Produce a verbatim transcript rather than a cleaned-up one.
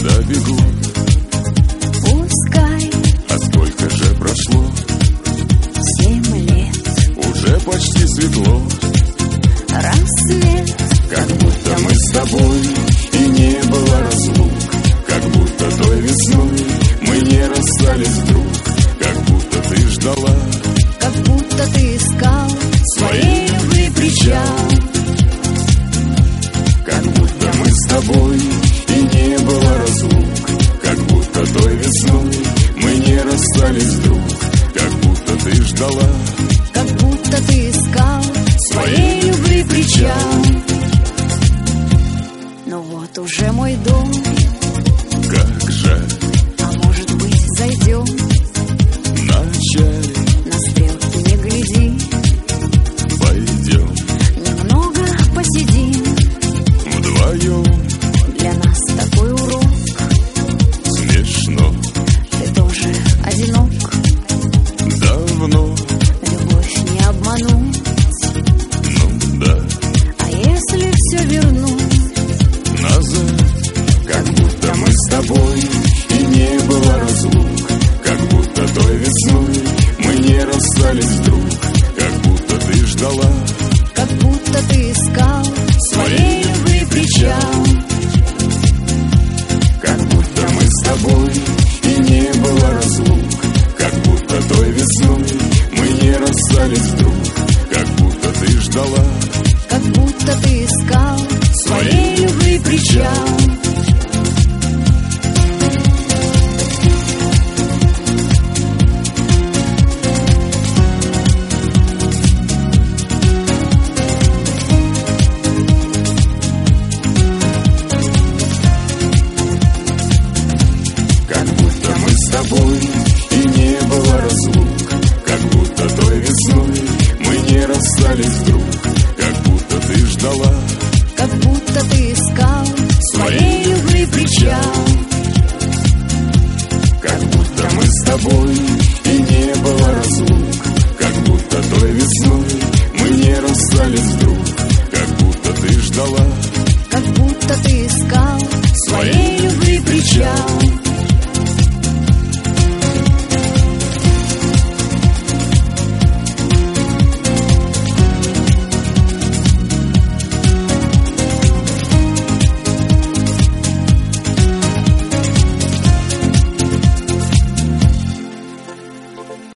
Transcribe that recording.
года бегут. Пускай. А сколько же прошло? Семь лет. Уже почти светло. Рассвет. Как будто мы с тобой и не было разлук. Как будто той весной мы не расстались вдруг. Как будто ты ждала, как будто ты искал своей любви причал. Как будто мы с тобой и не было разлук. Как будто той весной мы не расстались вдруг. Как будто ты ждала, как будто ты искал своей любви причал. Но вот уже мой дом. Как жаль. А может быть, зайдем? Вначале на стрелки не гляди. Пойдем немного посидим вдвоем. Для нас такой урок. Смешно. Ты тоже одинок. Давно любовь не обмануть. Ну да. А если все вернуть назад? Как будто мы с тобой и не было разлук. Как будто той весной мы не расстались вдруг. Как будто ты ждала, как будто ты искал своей любви причал. Как будто мы с тобой и не было разлук. Как будто той весной мы не расстались вдруг. Как будто ты ждала, как будто ты искал своей любви причал. Как будто мы с тобой и не было разлук. Как будто той весной мы не расстались вдруг. Как будто ты ждала, как будто ты искал своей любви причал. Как будто мы с тобой и не было разлук. Как будто той весной мы не расстались вдруг. Как будто ты ждала,